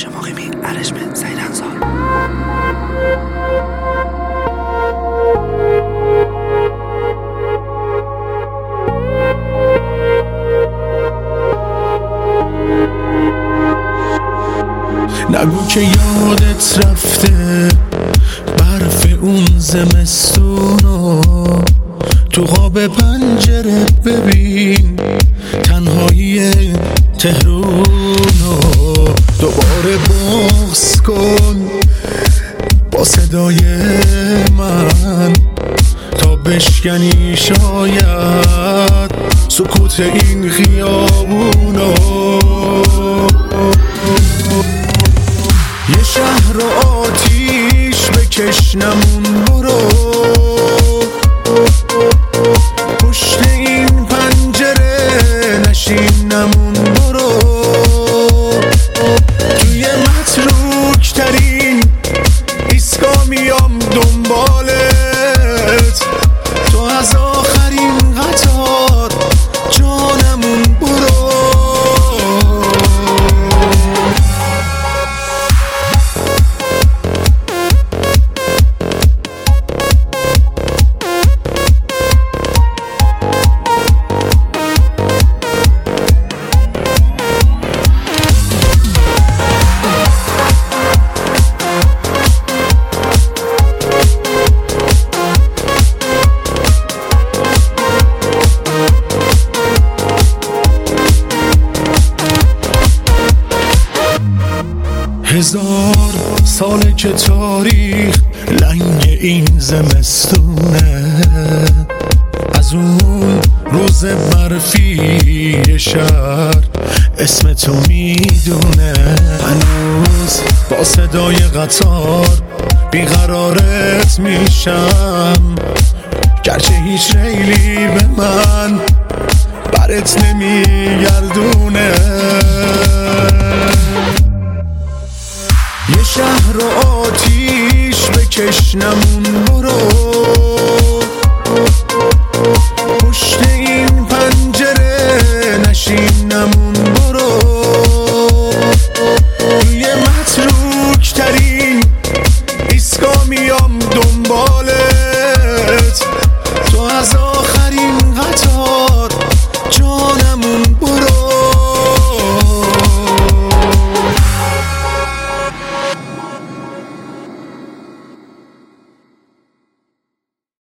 باشه مقیمی ارشم سعید انصار. نگو که یادت رفته برف اون زمستونو، تو قاب پنجره ببین تنهایی تهرونو. دوباره بغض کن با صدای من تا بشکنی شاید سکوت این خیابونو. یه شهر رو آتیش بکش نمون برو، پشت این پنجره نشین نمون برو. توی متروک ترین ایستگاه میام دنبالت، تو از آخرین قطار جانمون برو. هزار ساله که تاریخ لنگ این زمستونه، از اون روز برفی شهر اسم تو میدونه. هنوز با صدای قطار بیقرارت میشم، گرچه هیچ ریلی به من برت نمیگردونه. یه شهر رو آتیش بکش نمون برو،